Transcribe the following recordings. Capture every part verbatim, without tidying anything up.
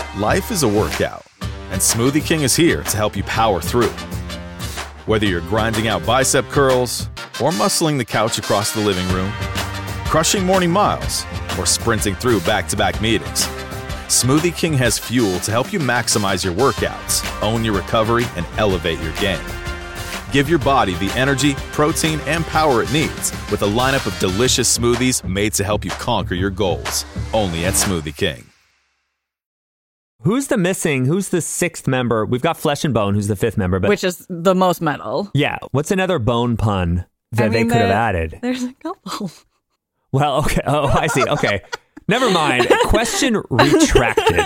Life is a workout, and Smoothie King is here to help you power through. Whether you're grinding out bicep curls or muscling the couch across the living room, crushing morning miles, or sprinting through back-to-back meetings, Smoothie King has fuel to help you maximize your workouts, own your recovery, and elevate your game. Give your body the energy, protein, and power it needs with a lineup of delicious smoothies made to help you conquer your goals. Only at Smoothie King. Who's the missing, who's the sixth member? We've got Flesh and Bone, who's the fifth member. But which is the most metal. Yeah. What's another bone pun that I mean, they could have there- added? There's a couple. Well, okay. Oh, I see. Okay. Never mind. Question retracted.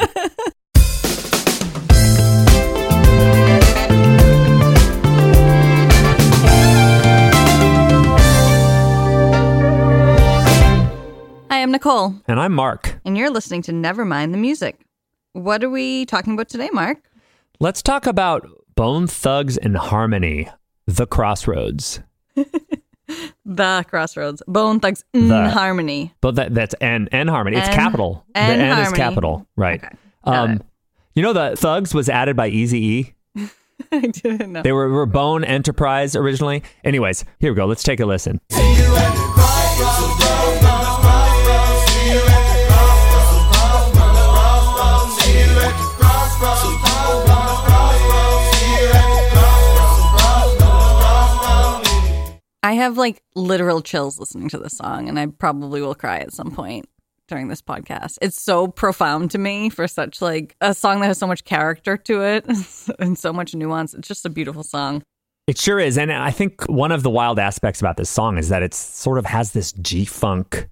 Hi, I'm Nicole. And I'm Mark. And you're listening to Nevermind the Music. What are we talking about today, Mark? Let's talk about Bone Thugs and Harmony, The Crossroads. The Crossroads. Bone Thugs and The- Harmony. But that, that's N, N Harmony. It's N- capital. N the N is Harmony. capital. Right. Okay. Got Um, it. you know, the Thugs was added by Eazy-E. I didn't know. They were, were Bone Enterprise originally. Anyways, here we go. Let's take a listen. I have like literal chills listening to this song, and I probably will cry at some point during this podcast. It's so profound to me for such like a song that has so much character to it and so much nuance. It's just a beautiful song. It sure is. And I think one of the wild aspects about this song is that it sort of has this G-funk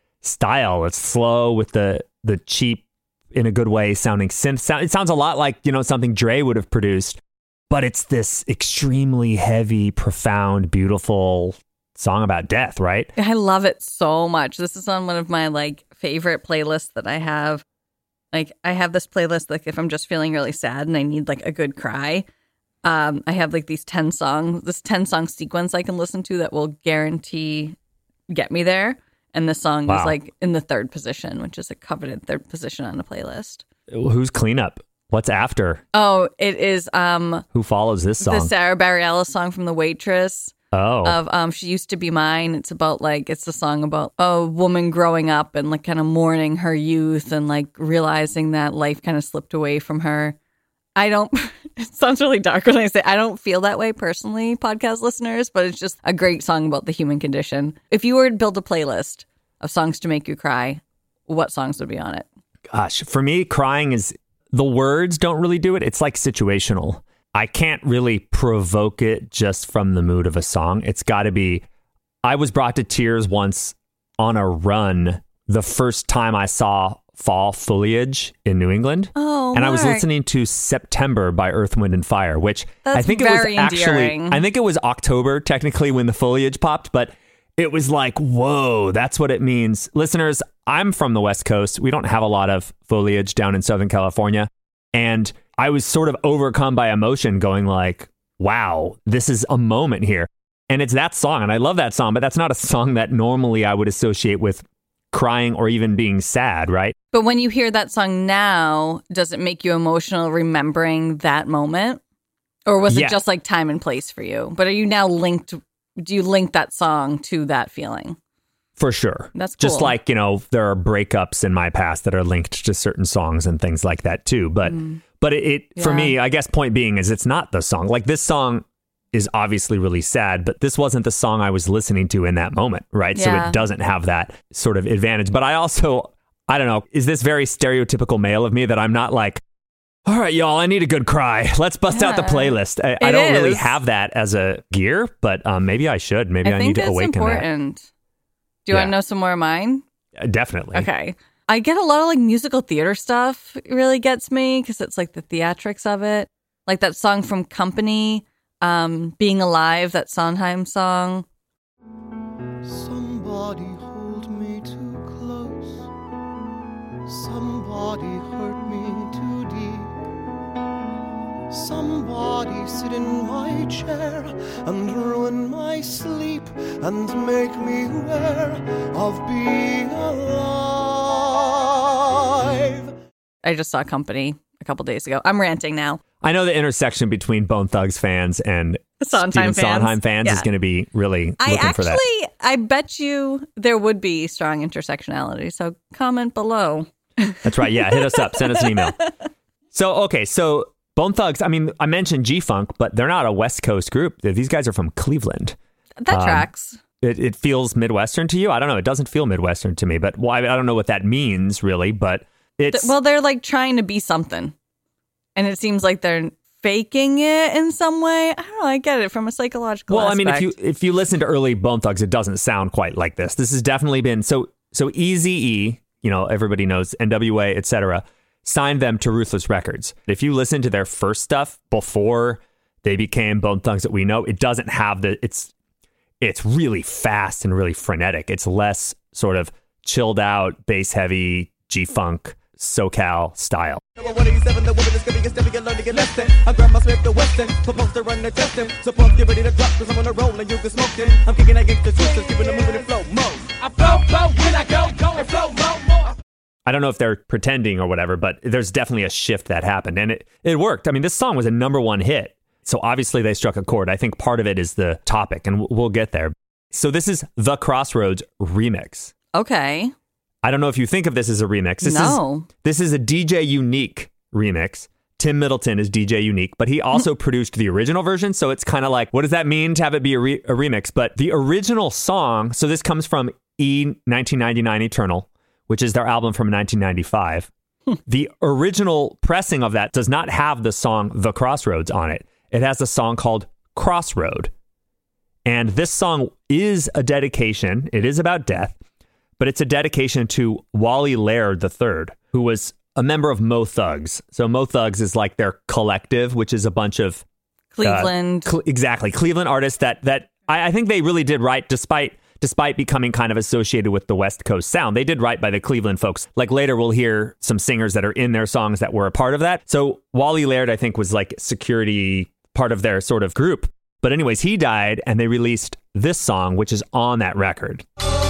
style. It's slow with the the cheap, in a good way, sounding synth. Sound- It sounds a lot like, you know, something Dre would have produced. But it's this extremely heavy, profound, beautiful song about death, right? I love it so much. This is on one of my like favorite playlists that I have. Like I have this playlist like if I'm just feeling really sad and I need like a good cry. Um, I have like these ten songs, this ten song sequence I can listen to that will guarantee get me there. And this song Wow. is like in the third position, which is a coveted third position on the playlist. Who's Cleanup? What's after? Oh, it is um Who follows this song? the Sarah Bareilles song from The Waitress. oh, Of um She Used to Be Mine. It's about like it's a song about a woman growing up and like kind of mourning her youth and like realizing that life kind of slipped away from her. I don't it sounds really dark when I say I don't feel that way personally, podcast listeners, but it's just a great song about the human condition. If you were to build a playlist of songs to make you cry, what songs would be on it? gosh. For me, crying is, the words don't really do it. It's like situational. I can't really provoke it just from the mood of a song. It's got to be, I was brought to tears once on a run the first time I saw fall foliage in New England. Oh, and I was Mark. listening to September by Earth, Wind and Fire, which That's I think it very was actually, endearing. I think it was October technically when the foliage popped, but it was like, whoa, that's what it means. Listeners, I'm from the West Coast. We don't have a lot of foliage down in Southern California. And I was sort of overcome by emotion going like, wow, this is a moment here. And it's that song. And I love that song, but that's not a song that normally I would associate with crying or even being sad, right? But when you hear that song now, does it make you emotional remembering that moment? Or was Yeah. it just like time and place for you? But are you now linked, do you link that song to that feeling? For sure. That's Just cool. like, you know, there are breakups in my past that are linked to certain songs and things like that too. But but it, it for Yeah. me, I guess point being is it's not the song. Like this song is obviously really sad, but this wasn't the song I was listening to in that moment, right? So Yeah. it doesn't have that sort of advantage. But I also, I don't know, is this very stereotypical male of me that I'm not like, all right, y'all, I need a good cry. Let's bust out the Yeah. playlist. I, I It don't really is. have that as a gear, but um, maybe I should. Maybe I, I need think to it's awaken important. Do you Yeah. want to know some more of mine? that. Uh, Definitely. Okay. I get a lot of like musical theater stuff. It really gets me because it's like the theatrics of it. Like that song from Company, um, Being Alive, that Sondheim song. Somebody hold me too close. Somebody hurt me too deep. Somebody sit in my chair and ruin my sleep and make me aware of being alive. I just saw Company a couple days ago. I'm ranting now. I know the intersection between Bone Thugs fans and Sondheim Stephen fans, Sondheim fans yeah. is going to be really I looking actually, for that. I bet you there would be strong intersectionality. So comment below. That's right. Yeah, hit us up. Send us an email. So, okay, so Bone Thugs, I mean, I mentioned G-Funk, but they're not a West Coast group. These guys are from Cleveland. That Um, tracks. It, it feels Midwestern to you? I don't know. It doesn't feel Midwestern to me, but well, I, I don't know what that means, really, but it's... Well, they're like trying to be something. And it seems like they're faking it in some way. I don't know. I get it from a psychological Well, aspect. I mean, if you if you listen to early Bone Thugs, it doesn't sound quite like this. This has definitely been... So, so Eazy-E, you know, everybody knows, N W A, et cetera, signed them to Ruthless Records. If you listen to their first stuff before they became Bone Thugs that we know, it doesn't have the... It's it's really fast and really frenetic. It's less sort of chilled out, bass heavy, G-Funk, SoCal style. I don't know if they're pretending or whatever, but there's definitely a shift that happened, and it, it worked. I mean, this song was a number one hit. So obviously they struck a chord. I think part of it is the topic, and we'll get there. So this is the Crossroads remix. Okay. I don't know if you think of this as a remix. This No. Is, this is a D J Unique remix. Tim Middleton is D J Unique, but he also produced the original version. So it's kind of like, what does that mean to have it be a, re- a remix? But the original song, so this comes from E nineteen ninety-nine Eternal, which is their album from nineteen ninety-five. The original pressing of that does not have the song The Crossroads on it. It has a song called Crossroad. And this song is a dedication. It is about death, but it's a dedication to Wally Laird the third, who was a member of Mo Thugs. So Mo Thugs is like their collective, which is a bunch of Cleveland. Uh, Cle- exactly. Cleveland artists that that I, I think they really did right, despite despite becoming kind of associated with the West Coast sound. They did right by the Cleveland folks. Like later we'll hear some singers that are in their songs that were a part of that. So Wally Laird, I think, was like security part of their sort of group. But anyways, he died and they released this song, which is on that record.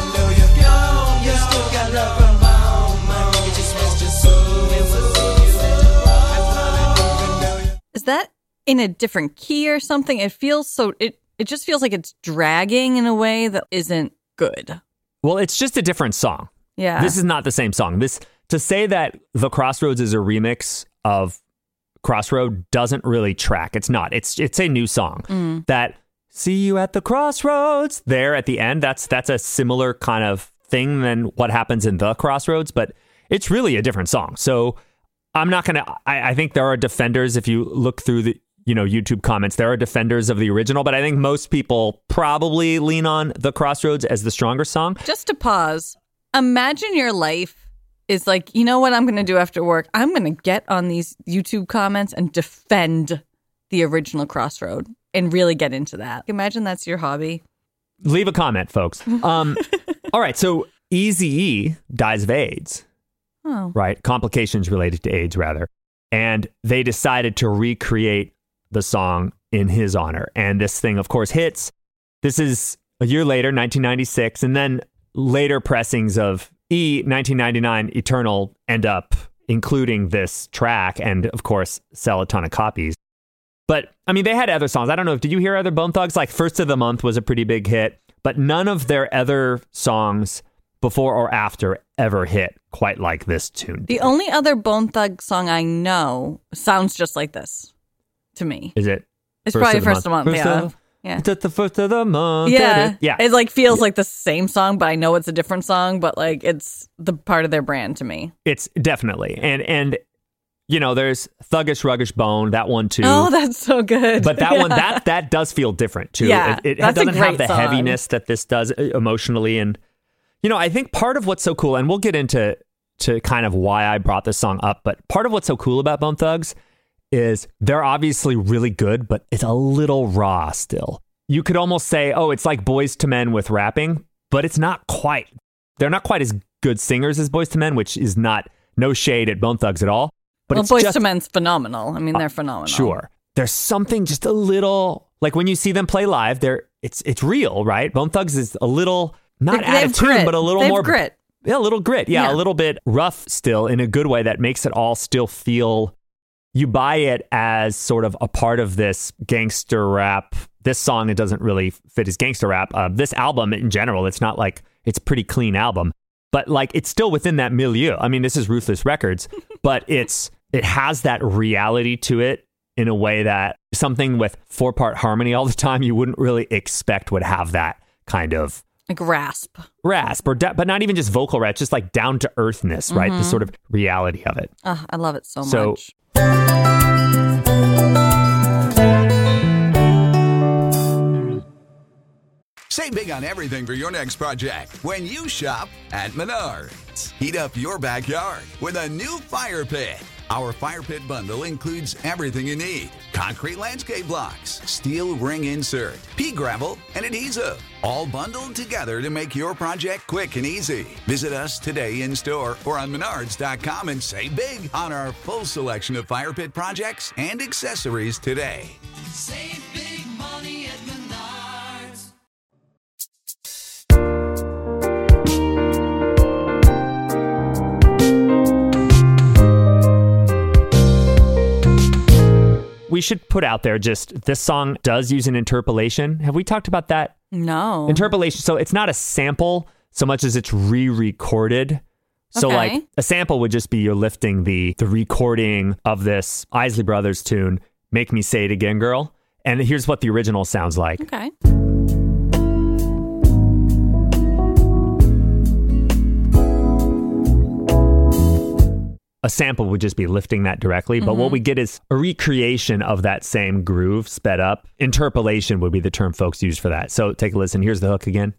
Is that in a different key or something? It feels so, it, it just feels like it's dragging in a way that isn't good. Well, it's just a different song. Yeah. This is not the same song. This to say that The Crossroads is a remix of Crossroad doesn't really track. It's not. It's it's a new song. Mm. That see you at the crossroads there at the end. That's that's a similar kind of thing than what happens in The Crossroads, but it's really a different song. So I'm not gonna. I, I think there are defenders. If you look through the you know YouTube comments, there are defenders of the original, but I think most people probably lean on The Crossroads as the stronger song. Just to pause, imagine your life is like, you know what I'm going to do after work? I'm going to get on these YouTube comments and defend the original Crossroad and really get into that. Imagine that's your hobby. Leave a comment, folks. Um, all right, so Eazy-E dies of AIDS. Oh. Right? Complications related to AIDS, rather. And they decided to recreate the song in his honor. And this thing, of course, hits. This is a year later, nineteen ninety-six, and then later pressings of E nineteen ninety-nine Eternal end up including this track and, of course, sell a ton of copies. But, I mean, they had other songs. I don't know. Did you hear other Bone Thugs? Like First of the Month was a pretty big hit, but none of their other songs before or after ever hit quite like this tune. The only other Bone Thug song I know sounds just like this to me. Is it? It's probably First of the Month. First Yeah. of, Yeah. It's at the first of the month. Yeah. Yeah. It like feels like the same song, but I know it's a different song, but like it's the part of their brand to me. It's definitely. And, and you know, there's Thuggish Ruggish Bone, that one too. Oh, that's so good. But that Yeah. one, that that does feel different too. Yeah, it it that's a doesn't have great the song. heaviness that this does emotionally. And, you know, I think part of what's so cool, and we'll get into to kind of why I brought this song up, but part of what's so cool about Bone Thugs is they're obviously really good, but it's a little raw still. You could almost say, oh, it's like Boyz two Men with rapping, but it's not quite. They're not quite as good singers as Boyz two Men, which is not no shade at Bone Thugs at all. But well, it's Boyz just, two Men's phenomenal. I mean, they're phenomenal. Sure. There's something just a little, like when you see them play live, they're it's it's real, right? Bone Thugs is a little, not They- they out have of tune, grit. but a little They have more grit. Yeah, a little grit. Yeah, Yeah. a little bit rough still in a good way that makes it all still feel, you buy it as sort of a part of this gangster rap. This song, it doesn't really fit as gangster rap. Uh, this album in general, it's not like, it's a pretty clean album, but like it's still within that milieu. I mean, this is Ruthless Records, but it's it has that reality to it in a way that something with four-part harmony all the time, you wouldn't really expect would have that kind of Like rasp. rasp, or da- but not even just vocal rasp, just like down to earthness, right? The sort of reality of it. Oh, I love it so, So- much. Save big on everything for your next project when you shop at Menards. Heat up your backyard with a new fire pit. Our fire pit bundle includes everything you need: concrete landscape blocks, steel ring insert, pea gravel, and adhesive, all bundled together to make your project quick and easy. Visit us today in store or on menards dot com and save big on our full selection of fire pit projects and accessories today. Save big money at Menards. We should put out there just, this song does use an interpolation. Have we talked about that? No. Interpolation. So it's not a sample so much as it's re-recorded. So Okay. like a sample would just be you're lifting the the recording of this Isley Brothers tune, Make Me Say It Again, Girl. And here's what the original sounds like. Okay. A sample would just be lifting that directly, but what we get is a recreation of that same groove sped up. Interpolation would be the term folks use for that. So take a listen. Here's the hook again.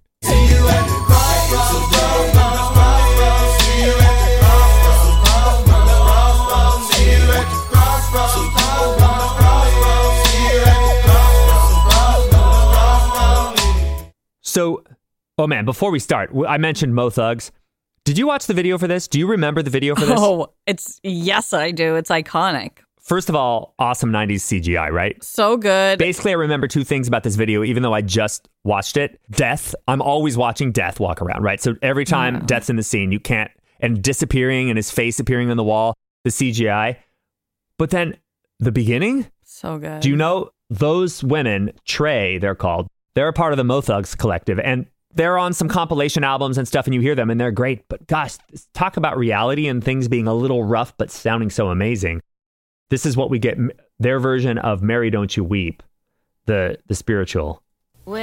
So, oh man, before we start, I mentioned Mo Thugs. Did you watch the video for this? Do you remember the video for this? Oh, it's, yes, I do. It's iconic. First of all, awesome nineties C G I, right? So good. Basically, I remember two things about this video, even though I just watched it. Death. I'm always watching Death walk around, right? So every time Yeah. Death's in the scene, you can't, and disappearing and his face appearing on the wall, the C G I. But then the beginning, So good. do you know those women, Trey, they're called, they're a part of the Mo Thugs collective, and they're on some compilation albums and stuff, and you hear them and they're great. But gosh, talk about reality and things being a little rough, but sounding so amazing. This is what we get, their version of Mary Don't You Weep, the the spiritual. Well,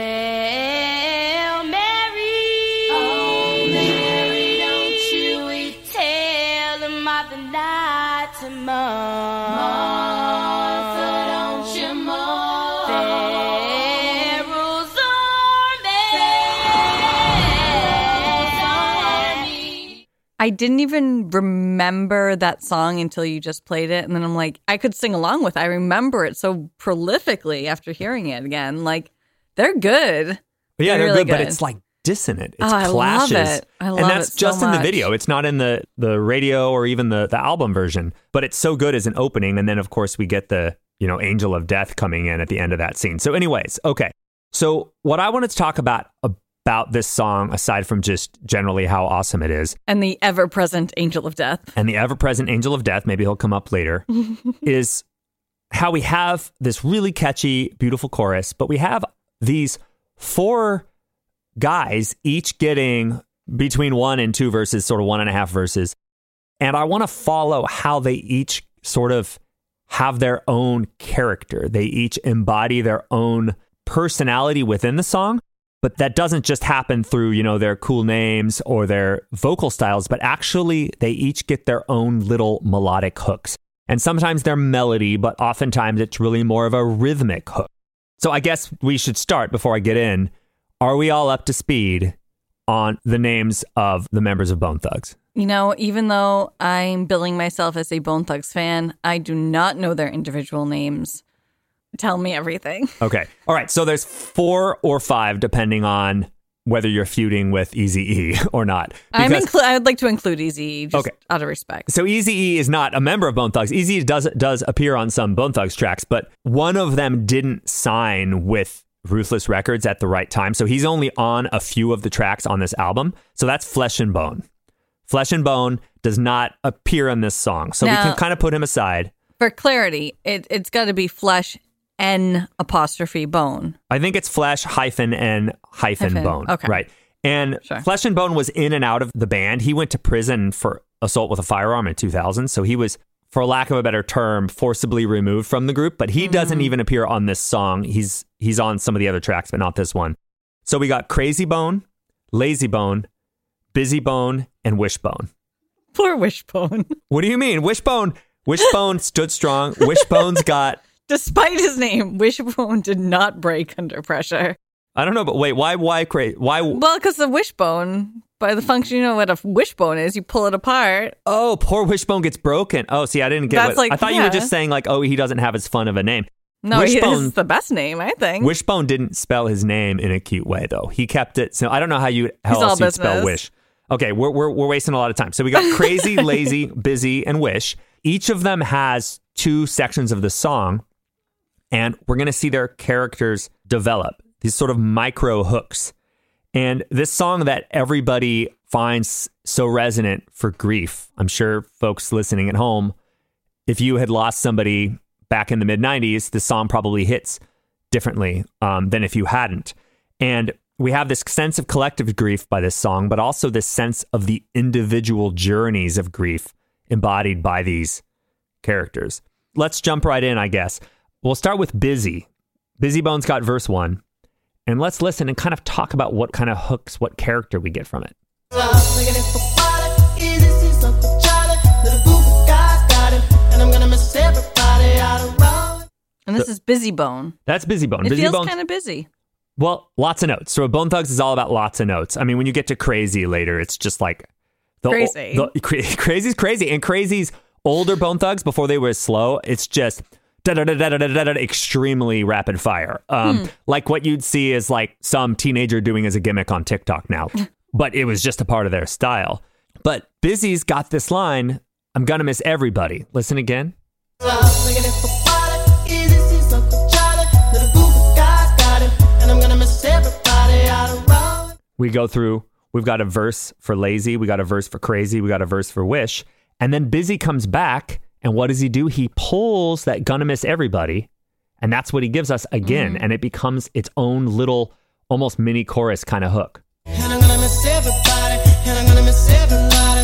Mary, oh, Mary, don't you weep, tell them of the night to Martha, don't you mourn, Pharaoh's army. I didn't even remember that song until you just played it. And then I'm like, I could sing along with it. I remember it so prolifically after hearing it again. Like, they're good. But yeah, They're they're, really good, but good. it's like dissonant. It's Oh, I love clashes. it. I love and that's it so just in the much. video. It's not in the, the radio or even the, the album version, but it's so good as an opening. And then, of course, we get the, you know, Angel of Death coming in at the end of that scene. So anyways, okay. So what I wanted to talk about about this song, aside from just generally how awesome it is, And the ever present Angel of Death. and the ever-present Angel of Death, maybe he'll come up later, is how we have this really catchy, beautiful chorus, but we have these four guys each getting between one and two verses, sort of one and a half verses. And I want to follow how they each sort of have their own character. They each embody their own personality within the song. But that doesn't just happen through, you know, their cool names or their vocal styles, but actually they each get their own little melodic hooks. And sometimes they're melody, but oftentimes it's really more of a rhythmic hook. So I guess we should start before I get in. Are we all up to speed on the names of the members of Bone Thugs? You know, even though I'm billing myself as a Bone Thugs fan, I do not know their individual names. Tell me everything. Okay. All right. So there's four or five, depending on whether you're feuding with Eazy-E or not. I'm Because- inclu- I'd like to include Easy just Okay. out of respect. So Eazy-E is not a member of Bone Thugs. Eazy does does appear on some Bone Thugs tracks, but one of them didn't sign with Ruthless Records at the right time. So he's only on a few of the tracks on this album. So that's Flesh and Bone. Flesh and Bone does not appear in this song. So Now- we can kind of put him aside. For clarity, it, it's got to be flesh N apostrophe bone. I think it's Flesh hyphen and hyphen, Hyphen, Bone. okay. Right. And Sure. Flesh and Bone was in and out of the band. He went to prison for assault with a firearm in two thousand. So he was, for lack of a better term, forcibly removed from the group. But he Mm-hmm. doesn't even appear on this song. He's he's on some of the other tracks, but not this one. So we got Crazy Bone, Lazy Bone, Busy Bone, and Wishbone. Poor Wishbone. What do you mean? Wishbone, Wishbone stood strong. Wishbone's got, Despite his name, Wishbone did not break under pressure. I don't know, but wait, why, why, cra- why? Well, because the wishbone, by the function, you know what a wishbone is. You pull it apart. Oh, poor Wishbone gets broken. Oh, see, I didn't get That's what, like- I thought you were yeah. just saying like, oh, he doesn't have as fun of a name. No, he Wishbone, is the best name, I think. Wishbone didn't spell his name in a cute way, though. He kept it. So I don't know how you how He's all else you'd spell business. Wish. Okay, we're, we're we're wasting a lot of time. So we got Crazy, Lazy, Busy, and Wish. Each of them has two sections of the song, and we're going to see their characters develop, these sort of micro hooks. And this song that everybody finds so resonant for grief, I'm sure folks listening at home, if you had lost somebody back in the mid nineties, this song probably hits differently um, than if you hadn't. And we have this sense of collective grief by this song, but also this sense of the individual journeys of grief embodied by these characters. Let's jump right in, I guess. We'll start with Busy. Busy Bone's got verse one. And let's listen and kind of talk about what kind of hooks, what character we get from it. And this is Busy Bone. That's Busy Bone. It Busy feels Bone's- kind of busy. Well, lots of notes. So Bone Thugs is all about lots of notes. I mean, when you get to Crazy later, it's just like the Crazy. The, cra- crazy's crazy, and Crazy's older Bone Thugs before they were slow. It's just da da da da da da da extremely rapid fire. Um, Hmm. like what you'd see is like some teenager doing as a gimmick on TikTok now, but it was just a part of their style. But Busy's got this line: "I'm gonna miss everybody." Listen again. We go through, we've got a verse for Lazy, we got a verse for Crazy, we got a verse for Wish, and then Busy comes back, and what does he do? He pulls that "gonna miss everybody," and that's what he gives us again, Mm. and it becomes its own little, almost mini chorus kind of hook. And I'm gonna miss everybody, and I'm gonna miss everybody,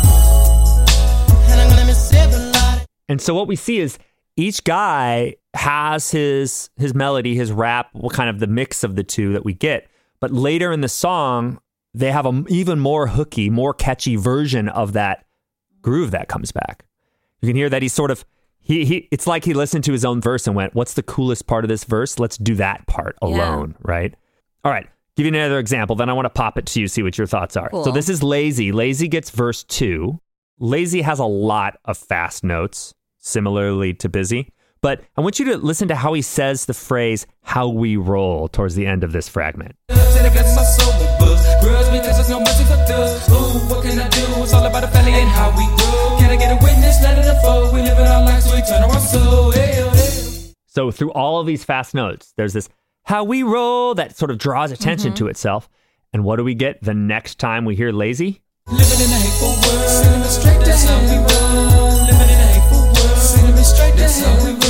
and I'm gonna miss everybody. And so what we see is each guy has his his melody, his rap, what kind of the mix of the two that we get. But later in the song, they have an even more hooky, more catchy version of that groove that comes back. You can hear that he's sort of, he he. It's like he listened to his own verse and went, what's the coolest part of this verse? Let's do that part alone, right? All right, give you another example, then I want to pop it to you, see what your thoughts are. Cool. So this is Lazy. Lazy gets verse two. Lazy has a lot of fast notes, similarly to Busy. But I want you to listen to how he says the phrase, "how we roll," towards the end of this fragment. Said I got my soul with buzz. Grudge because there's no mercy for thugs. Ooh, what can I do? It's all about the family and how we grow. Can I get a witness? Let it unfold. We live in our lives, we turn our soul. Hey, oh, hey. So through all of these fast notes, there's this "how we roll" that sort of draws attention to itself. And what do we get the next time we hear Lazy? Living in a hateful world. Sending me straight to how we roll. Living in a hateful world. Sending me straight to how we roll.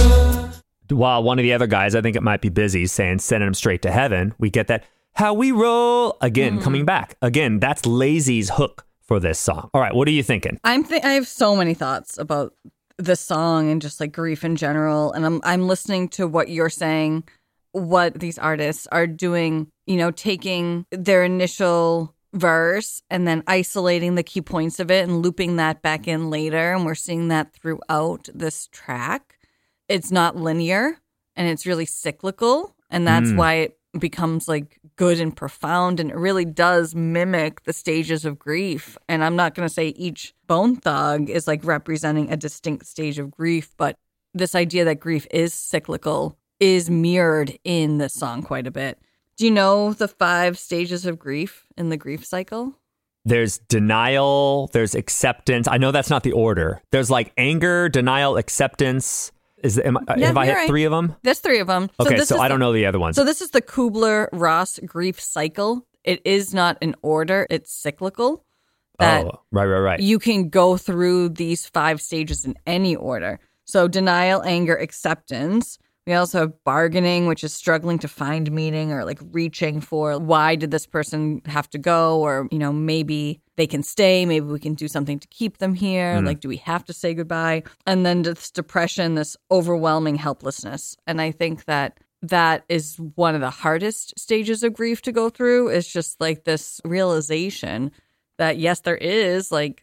While one of the other guys, I think it might be Busy, saying "sending him straight to heaven," we get that "how we roll" again coming back. Again, that's Lazy's hook for this song. All right, what are you thinking? I'm th- I have so many thoughts about this song and just like grief in general. And I'm I'm listening to what you're saying, what these artists are doing, you know, taking their initial verse and then isolating the key points of it and looping that back in later. And we're seeing that throughout this track. It's not linear and it's really cyclical. And that's Mm. why it becomes like good and profound. And it really does mimic the stages of grief. And I'm not going to say each Bone Thug is like representing a distinct stage of grief, but this idea that grief is cyclical is mirrored in this song quite a bit. Do you know the five stages of grief in the grief cycle? There's denial, there's acceptance. I know that's not the order. There's like anger, denial, acceptance. Is am, I- Yeah, have I you're hit right. three of them? There's three of them. Okay, this so is I the- don't know the other ones. So this is the Kubler-Ross grief cycle. It is not an order. It's cyclical. that oh, right, right, right. you can go through these five stages in any order. So denial, anger, acceptance. We also have bargaining, which is struggling to find meaning or like reaching for why did this person have to go? Or, you know, maybe they can stay. Maybe we can do something to keep them here. Mm. Like, do we have to say goodbye? And then this depression, this overwhelming helplessness. And I think that that is one of the hardest stages of grief to go through, is just like this realization that, yes, there is like,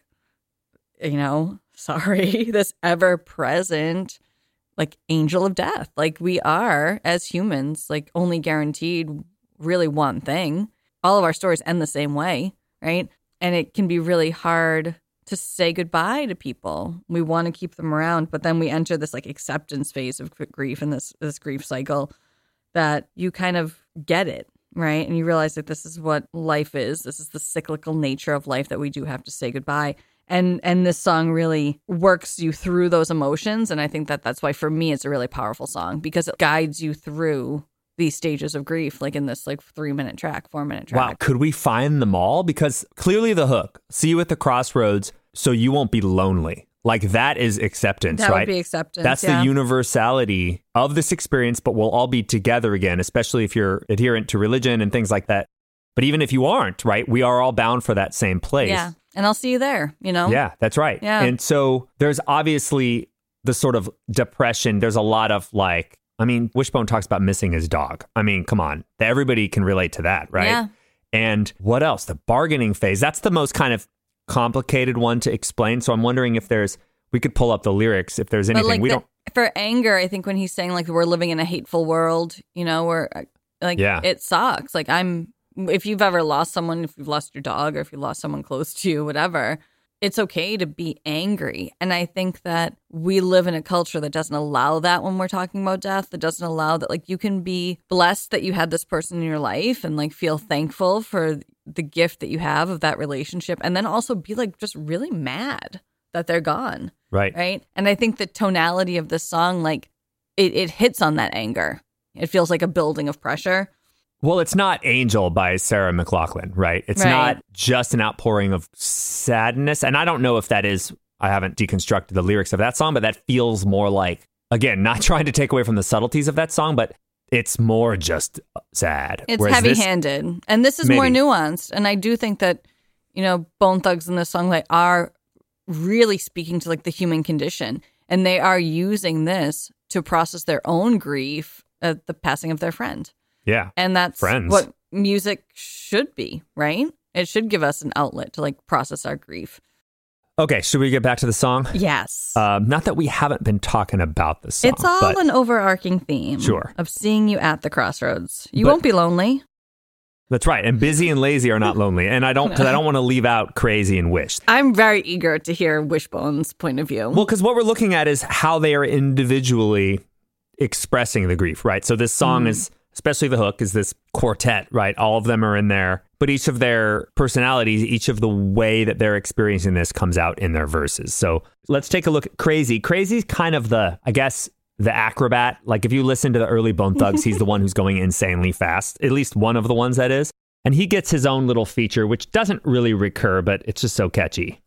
you know, sorry, this ever present like angel of death. Like, we are, as humans, like only guaranteed really one thing. All of our stories end the same way, right? And it can be really hard to say goodbye to people. We want to keep them around, but then we enter this like acceptance phase of grief and this this grief cycle that you kind of get it, right? And you realize that this is what life is. This is the cyclical nature of life, that we do have to say goodbye. And and this song really works you through those emotions. And I think that that's why, for me, it's a really powerful song, because it guides you through these stages of grief, like in this like three minute track, four minute track. Wow. Could we find them all? Because clearly the hook, see you at the crossroads so you won't be lonely. Like, that is acceptance, that right? That would be acceptance. That's yeah. the universality of this experience, but we'll all be together again, especially if you're adherent to religion and things like that. But even if you aren't, right, we are all bound for that same place. Yeah. And I'll see you there, you know? Yeah, that's right. Yeah. And so there's obviously the sort of depression. There's a lot of like, I mean, Wishbone talks about missing his dog. I mean, come on. Everybody can relate to that, right? Yeah. And what else? The bargaining phase. That's the most kind of complicated one to explain. So I'm wondering if there's, we could pull up the lyrics if there's anything. But like we the, don't. For anger, I think when he's saying like, we're living in a hateful world, you know, where like, yeah. it sucks. Like, I'm, if you've ever lost someone, if you've lost your dog, or if you lost someone close to you, whatever, it's okay to be angry. And I think that we live in a culture that doesn't allow that when we're talking about death. That doesn't allow that. Like, you can be blessed that you had this person in your life and like feel thankful for the gift that you have of that relationship. And then also be like just really mad that they're gone. Right. Right. And I think the tonality of this song, like it, it hits on that anger. It feels like a building of pressure. Well, it's not Angel by Sarah McLachlan, right? It's right. not just an outpouring of sadness. And I don't know if that is, I haven't deconstructed the lyrics of that song, but that feels more like, again, not trying to take away from the subtleties of that song, but it's more just sad. It's Whereas heavy-handed. This, and this is maybe. more nuanced. And I do think that, you know, Bone Thugs in this song, like, are really speaking to like the human condition. And they are using this to process their own grief at the passing of their friend. Yeah. And that's Friends. what music should be, right? It should give us an outlet to like process our grief. Okay, should we get back to the song? Yes. Um, not that we haven't been talking about the song. It's all but an overarching theme Sure. of seeing you at the crossroads. You But- won't be lonely. That's right. And busy and lazy are not lonely. And I don't, because I don't want to leave out crazy and wish. I'm very eager to hear Wishbone's point of view. Well, because what we're looking at is how they are individually expressing the grief, right? So this song mm. is, especially the hook, is this quartet, right? All of them are in there, but each of their personalities, each of the way that they're experiencing this comes out in their verses. So let's take a look at Crazy. Crazy's kind of the, I guess, the acrobat. Like if you listen to the early Bone Thugs, he's the one who's going insanely fast, at least one of the ones that is. And he gets his own little feature, which doesn't really recur, but it's just so catchy.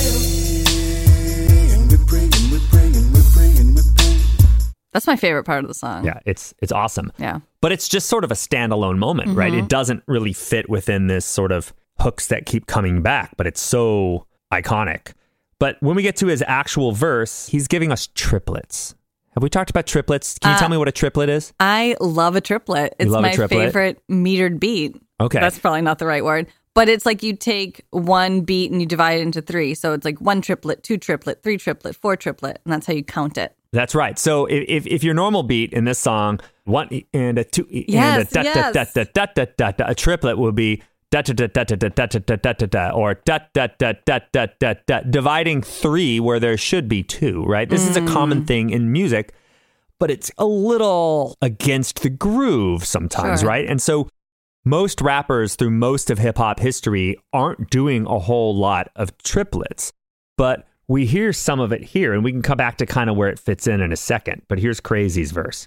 That's my favorite part of the song. Yeah, it's it's awesome. Yeah. But it's just sort of a standalone moment, mm-hmm. right? It doesn't really fit within this sort of hooks that keep coming back, but it's so iconic. But when we get to his actual verse, he's giving us triplets. Have we talked about triplets? Can you uh, tell me what a triplet is? I love a triplet. It's my triplet? favorite metered beat. Okay. That's probably not the right word. But it's like you take one beat and you divide it into three. So it's like one triplet, two triplet, three triplet, four triplet. And that's how you count it. That's right. So if if your normal beat in this song, one and a two yes, and a da yes. da da da da da da, a triplet would be da da da da da da da da da da da, or da da da da da da da, dividing three where there should be two. Right. This mm. is a common thing in music, but it's a little against the groove sometimes, sure. right? And so most rappers through most of hip hop history aren't doing a whole lot of triplets, but we hear some of it here, and we can come back to kind of where it fits in in a second. But here's Crazy's verse.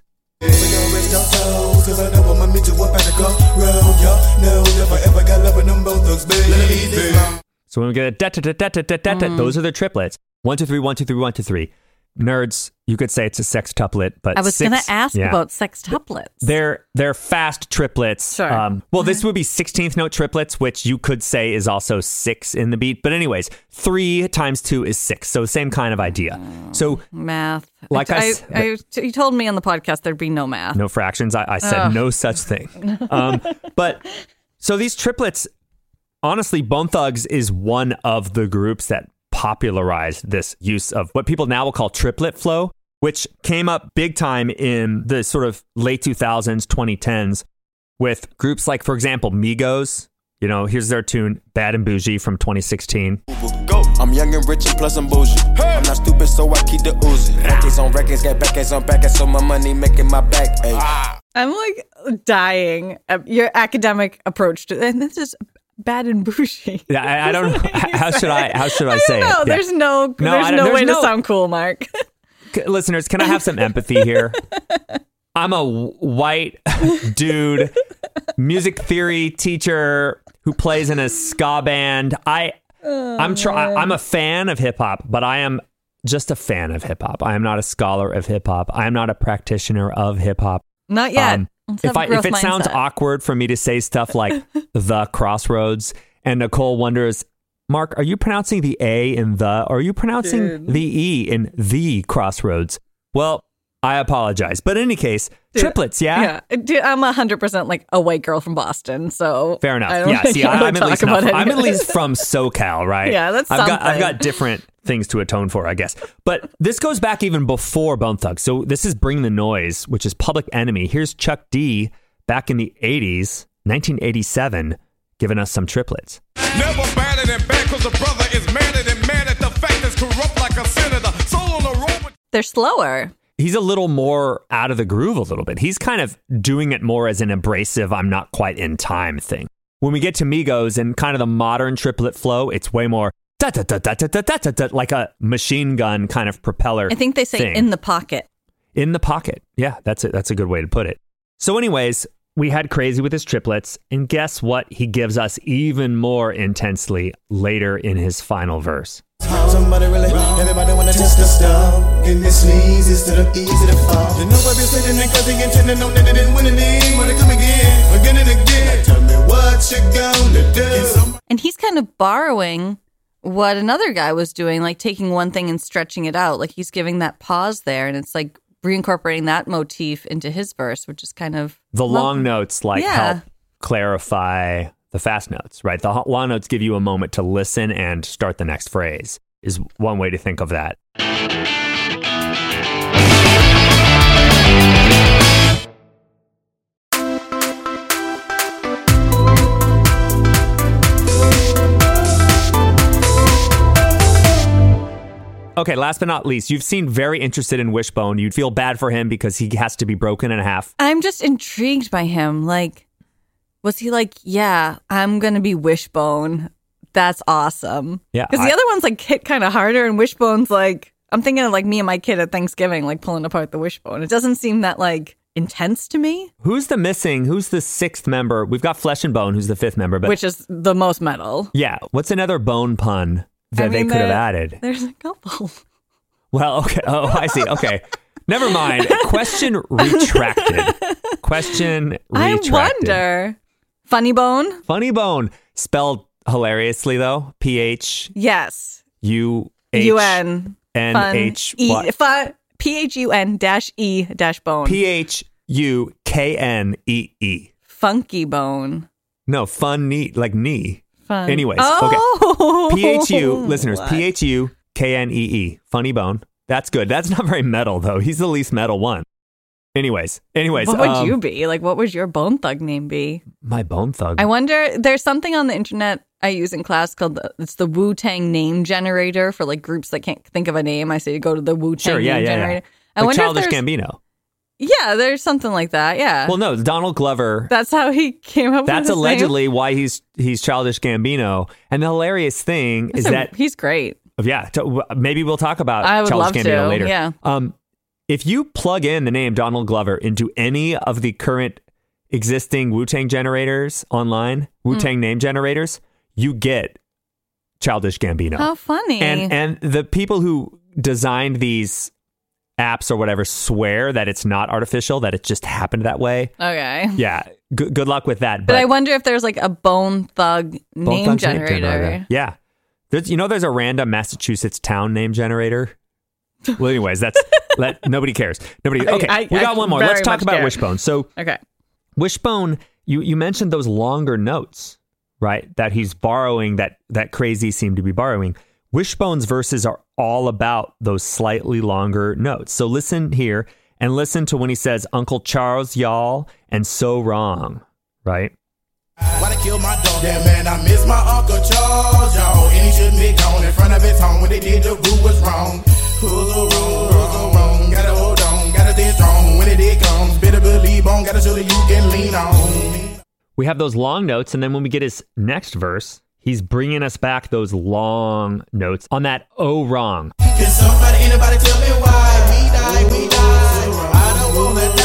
So when we get a da da da da da da da, da, those are the triplets. One, two, three, one, two, three, one, two, three. Nerds, you could say it's a sextuplet, but I was six, going to ask yeah. about sextuplets. They're they're fast triplets. Sure. Um, well, this would be sixteenth note triplets, which you could say is also six in the beat. But anyways, three times two is six. So same kind of idea. So Math. Like I, I, s- I, I, you told me on the podcast there'd be no math. no fractions. I, I said Ugh. no such thing. Um, but so these triplets, honestly, Bone Thugs is one of the groups that popularized this use of what people now will call triplet flow, which came up big time in the sort of late two thousands, twenty tens with groups like, for example, Migos. You know, here's their tune, Bad and Bougie from twenty sixteen. Go. I'm young and rich and plus I'm bougie. Hey. I'm not stupid, so I keep the Uzi. Records on records, get back on back, so my money making my back. Ah. I'm like dying at your academic approach to and this is Bad and Bougie. Yeah, I, I don't know. How should I, how should I, I say don't know. it? Yeah. There's no, No, there's I no don't- there's way no- to sound cool, Mark. Listeners, can I have some empathy here? I'm a w- white dude, music theory teacher who plays in a ska band. I, I'm try- I'm a fan of hip hop, but I am just a fan of hip hop. I am not a scholar of hip hop. I am not a practitioner of hip hop. Not yet. Um, Let's if have a I if growth it sounds mindset. awkward for me to say stuff like the Crossroads, and Nicole wonders, Mark, are you pronouncing the A in the, or are you pronouncing Dude. the E in the Crossroads? Well, I apologize. But in any case, Dude, triplets, yeah? Yeah, Dude, I'm one hundred percent like a white girl from Boston, so Fair enough. I don't Yeah, think see, I I, wanna I'm at talk least about enough, any I'm of at least this. from SoCal, right? Yeah, that's I've got I've something. got different things to atone for, I guess. But this goes back even before Bone Thugs. So this is Bring the Noise, which is Public Enemy. Here's Chuck D back in the eighties, nineteen eighty-seven, giving us some triplets. Never badder than bad, cause a brother is madder than mad at the fact that's corrupt like a senator. Soul on the road with They're slower. He's a little more out of the groove a little bit. He's kind of doing it more as an abrasive, I'm not quite in time thing. When we get to Migos and kind of the modern triplet flow, it's way more da da da da da da da da da, like a machine gun kind of propeller. I think they say thing. in the pocket. In the pocket. Yeah, that's it. That's a good way to put it. So anyways, we had Crazy with his triplets, and guess what? He gives us even more intensely later in his final verse. Somebody really, everybody wanna test the stuff. Getting their sneeze instead of easy to fall. You know I've been sitting there cause they intended on that they didn't win any. Wanna come again, again and again. Now tell me what you gonna do. And he's kind of borrowing what another guy was doing, like taking one thing and stretching it out. Like he's giving that pause there, and it's like reincorporating that motif into his verse, which is kind of The long notes like Yeah. help clarify the fast notes, right? The ho- long notes give you a moment to listen and start the next phrase, is one way to think of that. Okay, last but not least, you've seen Very Interested in Wishbone. You'd feel bad for him because he has to be broken in half. I'm just intrigued by him. Like, was he like, yeah, I'm going to be Wishbone. That's awesome. Yeah, Because I- the other one's like hit kind of harder, and Wishbone's like, I'm thinking of like me and my kid at Thanksgiving, like pulling apart the wishbone. It doesn't seem that like intense to me, Who's the missing? Who's the sixth member? We've got Flesh and Bone, who's the fifth member. But which is the most metal. yeah, what's another bone pun that I they mean, could have there- added? There's a couple. Well, okay. Oh, I see. Okay. Never mind. Question retracted. Question retracted. I wonder. Funny Bone? Funny Bone. Spelled hilariously, though. P H Yes. U H U N. N H E. what? Fun. P H U N dash E dash bone. P H U K N E E. Funky Bone. No, fun, neat, like knee. Fun. Anyways, oh, okay. P H U, listeners, What? P H U K N E E. Funny Bone. That's good. That's not very metal, though. He's the least metal one. Anyways, anyways. What would um, you be? Like, what would your Bone Thug name be? My Bone Thug. I wonder, there's something on the internet I use in class called, the, it's the Wu-Tang name generator for like groups that can't think of a name. I say go to the Wu-Tang Sure, yeah, name yeah, yeah. generator. I Like wonder if Childish there's, Gambino. yeah, there's something like that. Yeah. Well, no, Donald Glover. That's how he came up with That's his allegedly why he's he's Childish Gambino. And the hilarious thing name. is So that he's great. yeah, to, maybe we'll talk about I would Childish love Gambino to, later. yeah. Um, if you plug in the name Donald Glover into any of the current existing Wu-Tang generators online, Wu-Tang Mm. name generators, you get Childish Gambino. How funny. And and the people who designed these apps or whatever swear that it's not artificial, that it just happened that way. Okay. Yeah. G- good luck with that. But, but I wonder if there's like a Bone Thug Bone name Thugs generator. name generator. Yeah. There's, you know, there's a random Massachusetts town name generator. Well, anyways, that's let nobody cares. Nobody. Okay, I, I, we got I one more. Let's talk about care. Wishbone. So, okay, Wishbone. You you mentioned those longer notes, right? That he's borrowing. That that Crazy seemed to be borrowing. Wishbone's verses are all about those slightly longer notes. So listen here and listen to when he says Uncle Charles, y'all, and so wrong, right? Why they kill my dog? Yeah, man, I miss my Uncle Charles, y'all. And he shouldn't be gone in front of his home. When they did, the rule was wrong. Rules are wrong, rules are wrong. Gotta hold on, gotta stay strong. When it did comes, better believe on. Gotta show that you can lean on. We have those long notes, and then when we get his next verse, he's bringing us back those long notes on that oh wrong. Can somebody, anybody tell me why we die, we die? I don't wanna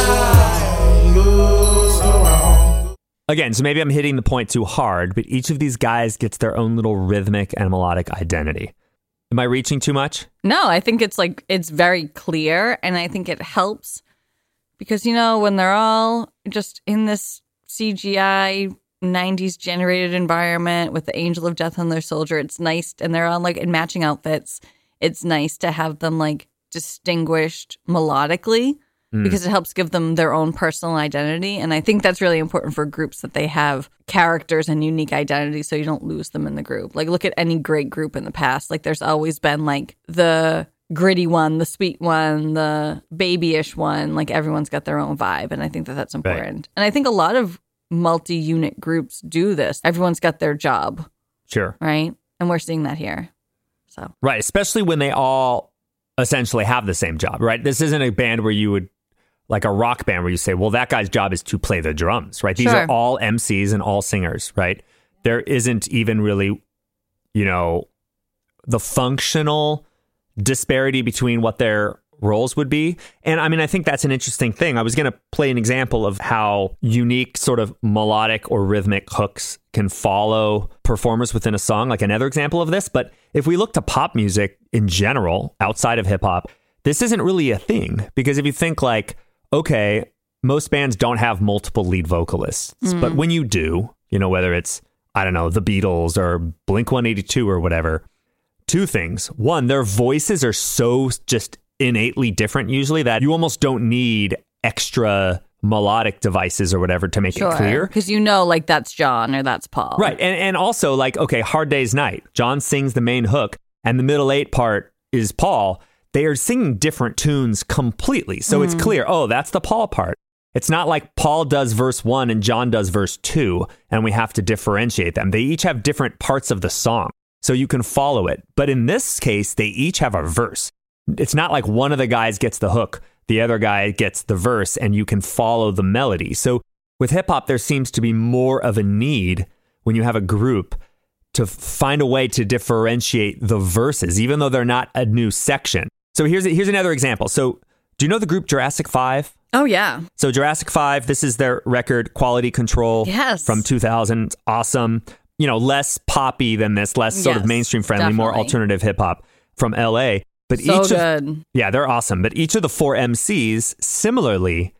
die. Ooh, so wrong. Again, so maybe I'm hitting the point too hard, but each of these guys gets their own little rhythmic and melodic identity. Am I reaching too much? No, I think it's like, it's very clear, and I think it helps because, you know, when they're all just in this C G I nineties generated environment with the angel of death on their soldier, it's nice, and they're on like in matching outfits, it's nice to have them like distinguished melodically mm. because it helps give them their own personal identity. And I think that's really important for groups, that they have characters and unique identities so you don't lose them in the group. Like look at any great group in the past, like there's always been like the gritty one, the sweet one, the babyish one, like everyone's got their own vibe, and I think that that's important. Right. And I think a lot of multi-unit groups do this. Everyone's got their job. Sure. Right? And we're seeing that here. So right, especially when they all essentially have the same job, right? This isn't a band where you would, like a rock band where you say, well, that guy's job is to play the drums, right? These sure. are all M Cs and all singers, right? There isn't even really, you know, the functional disparity between what their roles would be. And I mean, I think that's an interesting thing. I was going to play an example of how unique sort of melodic or rhythmic hooks can follow performers within a song, like another example of this. But if we look to pop music in general, outside of hip hop, this isn't really a thing. Because if you think like, okay, most bands don't have multiple lead vocalists, mm. but when you do, you know, whether it's, I don't know, the Beatles or Blink one eighty-two or whatever, two things. One, their voices are so just innately different usually that you almost don't need extra melodic devices or whatever to make sure, it clear. Because you know, like that's John or that's Paul. Right. And and also like, okay, Hard Day's Night. John sings the main hook and the middle eight part is Paul. They are singing different tunes completely. So mm. it's clear, oh, that's the Paul part. It's not like Paul does verse one and John does verse two and we have to differentiate them. They each have different parts of the song. So you can follow it. But in this case, they each have a verse. It's not like one of the guys gets the hook, the other guy gets the verse, and you can follow the melody. So with hip hop, there seems to be more of a need when you have a group to find a way to differentiate the verses, even though they're not a new section. So here's here's another example. So do you know the group Jurassic five? Oh, yeah. So Jurassic five, this is their record Quality Control yes. from two thousand. Awesome. You know, less poppy than this, less sort yes, of mainstream friendly, definitely. more alternative hip hop from L A. But so each good. Of, yeah, they're awesome. But each of the four M Cs similarly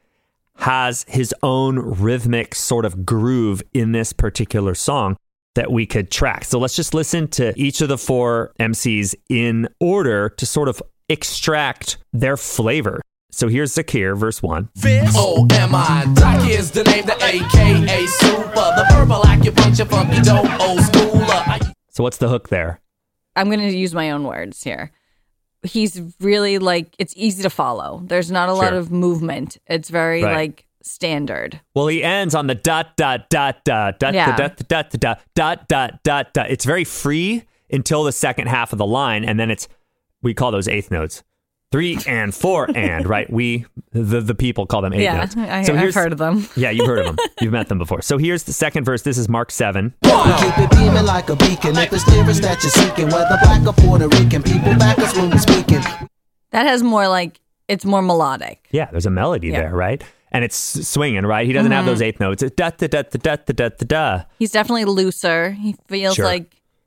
has his own rhythmic sort of groove in this particular song that we could track. So let's just listen to each of the four M Cs in order to sort of extract their flavor. So here's Zakir, verse one. O M I, Doc is the name, the A K A Super, the verbal acupuncture funky dope, old schooler. So what's the hook there? I'm going to use my own words here. He's really like, it's easy to follow. There's not a Sure. lot of movement. It's very Right. like standard. Well, he ends on the dot, dot, dot, dot, dot, Yeah. dot, dot, dot, dot, dot, dot, dot, dot. It's very free until the second half of the line. And then it's, we call those eighth notes. Three and four and, right? We, the, the people call them eighth yeah, notes. I, So I've here's- heard of them. Yeah, you've heard of them. You've met them before. So here's the second verse. This is Mark seven. Keep it beaming like a beacon. If it's clearest that you're seeking, whether black or Puerto Rican, people back us when we're speaking. That has more like, it's more melodic. Yeah, there's a melody Yeah. there, right? And it's swinging, right? He doesn't have Mhm. those eighth notes. It's da da da da da da da da da. He's definitely looser. He feels Sure. like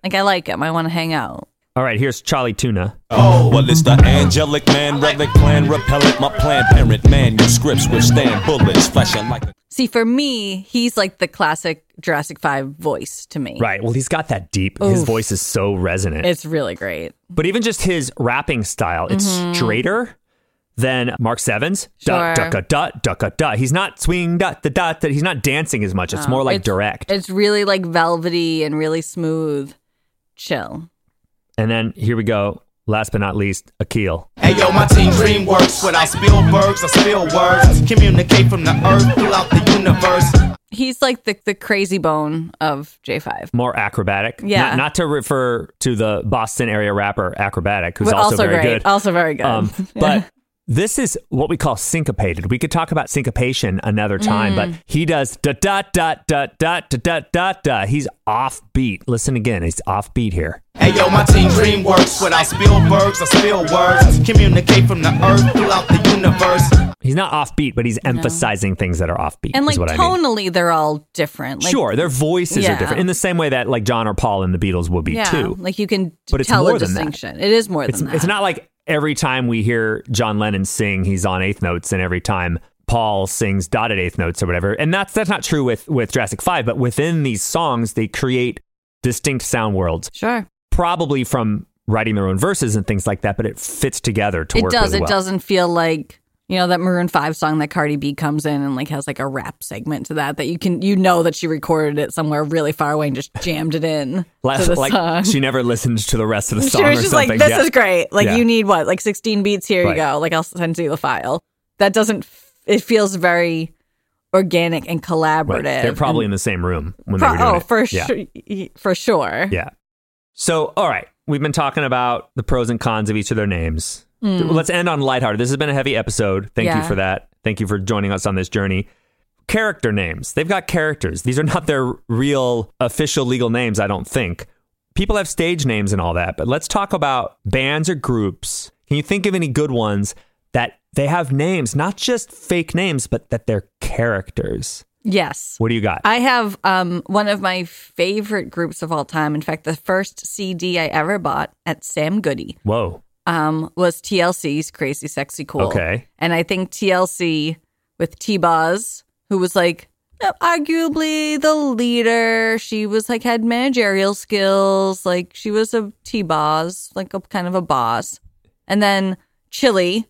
Like, I like him. I want to hang out. All right, here's Charlie Tuna. Oh, well, it's the angelic man, relic plan, repellent, my planned parent manuscripts withstand bullets, flashing like a... See, for me, he's like the classic Jurassic five voice to me. Right. Well, he's got that deep. His Oof. voice is so resonant. It's really great. But even just his rapping style, it's Mhm. straighter than Mark Seven's. Sure. Dut, ducka, dut, ducka, dut. He's not swing, dut, da, dut, dut. He's not dancing as much. It's No, more like it's- direct. It's really like velvety and really smooth. Chill. And then here we go. Last but not least, Akil. Hey yo, my team dream works without Spielbergs or spill words. Communicate from the earth throughout the universe. He's like the, the crazy bone of J five. More acrobatic. Yeah. Not, not to refer to the Boston area rapper Acrobatic, who's But also, also very great. good. Also very good. Um, but this is what we call syncopated. We could talk about syncopation another time, Mm. but he does da da da da da da da da da. He's offbeat. Listen again. He's offbeat here. Hey yo, my team dream works without Spielbergs or spill words. Communicate from the earth throughout the universe. He's not offbeat, but he's emphasizing things that are offbeat. And like is what I mean. tonally, they're all different. Like, Sure, their voices Yeah. are different in the same way that like John or Paul and the Beatles would be yeah, too. like you can But it's tell more a than that. distinction. It is more It's than that. it's not like every time we hear John Lennon sing, he's on eighth notes, and every time Paul sings dotted eighth notes or whatever. And that's that's not true with with Jurassic five, but within these songs, they create distinct sound worlds. Sure. Probably from writing their own verses and things like that, but it fits together to It work does. really It well. doesn't feel like, you know, that Maroon five song that Cardi B comes in and like has like a rap segment to that, that you can, you know, that she recorded it somewhere really far away and just jammed it in Like, to the like song. she never listened to the rest of the She song was or just something. like, this Yeah. is great. Like, Yeah. you need what? Like sixteen beats? Here Right. you go. Like, I'll send you the file. That doesn't, it feels very organic and collaborative. Right. They're probably in and the same room when pro- they were doing Oh, it. for Yeah. sure. For sure. Yeah. So, all right. We've been talking about the pros and cons of each of their names. Mm. Let's end on lighthearted. This has been a heavy episode. Thank you Yeah. for that. Thank you for joining us on this journey. Character names. They've got characters. These are not their real official legal names, I don't think. People have stage names and all that, but let's talk about bands or groups. Can you think of any good ones that they have names, not just fake names, but that they're characters? Yes. What do you got? I have um, one of my favorite groups of all time. In fact, the first C D I ever bought at Sam Goody Whoa. um, was T L C's Crazy Sexy Cool. Okay. And I think T L C with T-Boz, who was like arguably the leader. She was like had managerial skills. Like she was a T-Boz, like a kind of a boss. And then Chili,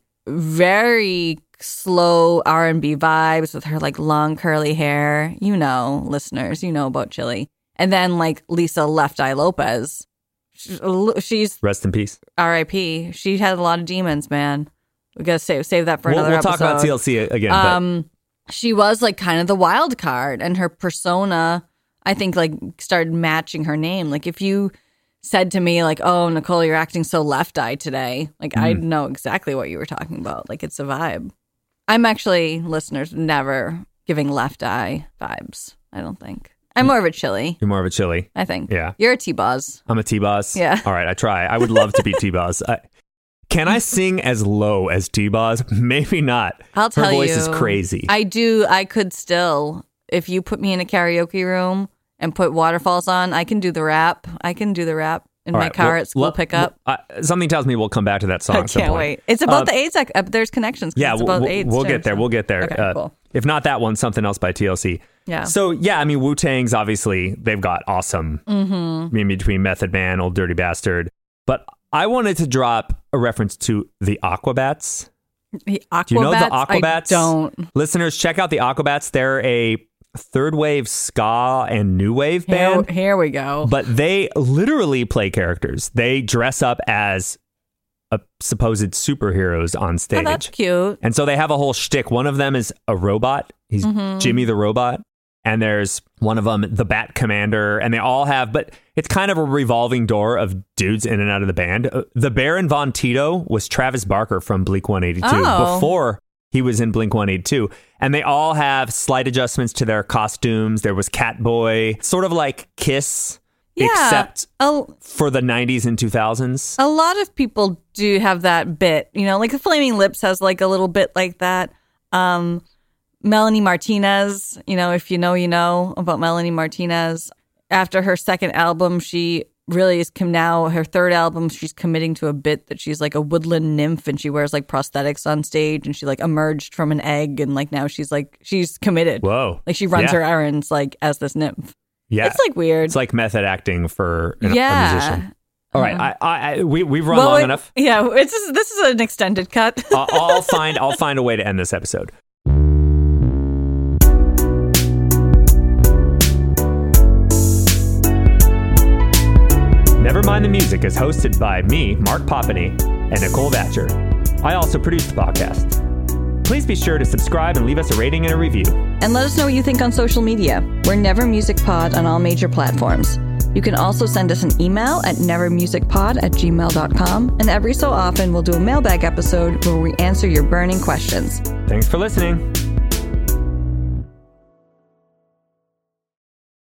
very slow R and B vibes with her like long curly hair. You know, listeners, you know about Chili. And then like Lisa Left Eye Lopez. She's Rest in peace. R I P She had a lot of demons, man. We gotta save save that for We'll, another we'll talk episode. about T L C again. but- Um, she was like kind of the wild card, and her persona, I think, like started matching her name. Like if you said to me, like, "Oh, Nicole, you're acting so left eye today," like Mm. I'd know exactly what you were talking about. Like it's a vibe. I'm actually, listeners, never giving left eye vibes. I don't think. I'm more of a Chili. You're more of a Chili. I think. Yeah. You're a T-Boz. I'm a T-Boz. Yeah. All right, I try. I would love to be T-Boz. I, can I sing as low as T-Boz? Maybe not. I'll tell Her voice you. is crazy. I do. I could still, if you put me in a karaoke room and put Waterfalls on, I can do the rap. I can do the rap in All my right, car well, at school well, pickup. well, uh, something tells me we'll come back to that song. I at some can't point. wait. It's about Uh, the AIDS. Ec- uh, there's connections. 'cause Yeah, it's we'll, about we'll, AIDS. we'll too, get there. so- We'll get there. Okay, Uh, cool. If not that one, something else by T L C. Yeah. So, yeah, I mean, Wu-Tang's obviously, they've got awesome Mm-hmm. in between Method Man, Old Dirty Bastard. But I wanted to drop a reference to the Aquabats. The Aquabats. Do you know the Aquabats? I don't. Listeners, check out the Aquabats. They're a third wave ska and new wave Here, band. here we go. But they literally play characters. They dress up as a supposed superheroes on stage. Oh, that's cute. And so they have a whole shtick. One of them is a robot. He's Mhm. Jimmy the Robot. And there's one of them, the Bat Commander. And they all have, but it's kind of a revolving door of dudes in and out of the band. Uh, The Baron Von Tito was Travis Barker from Blink one eighty-two Oh. before he was in Blink one eighty-two. And they all have slight adjustments to their costumes. There was Catboy, sort of like Kiss, Yeah. except a, for the nineties and two thousands. a lot of people do have that bit. You know, like the Flaming Lips has like a little bit like that. Um, Melanie Martinez, you know, if you know, you know about Melanie Martinez. After her second album, she really is com- now her third album. She's committing to a bit that she's like a woodland nymph, and she wears like prosthetics on stage, and she like emerged from an egg, and like now she's like she's committed. Whoa! Like she runs Yeah. her errands like as this nymph. Yeah, it's like weird. It's like method acting for an, Yeah. a musician. All right, I, I, I we we've run Well, long wait, enough. Yeah, it's this is an extended cut. I'll, I'll find I'll find a way to end this episode. Nevermind the Music is hosted by me, Mark Poppany, and Nicole Vatcher. I also produce the podcast. Please be sure to subscribe and leave us a rating and a review. And let us know what you think on social media. We're Never Music Pod on all major platforms. You can also send us an email at nevermusicpod at gmail dot com, and every so often we'll do a mailbag episode where we answer your burning questions. Thanks for listening.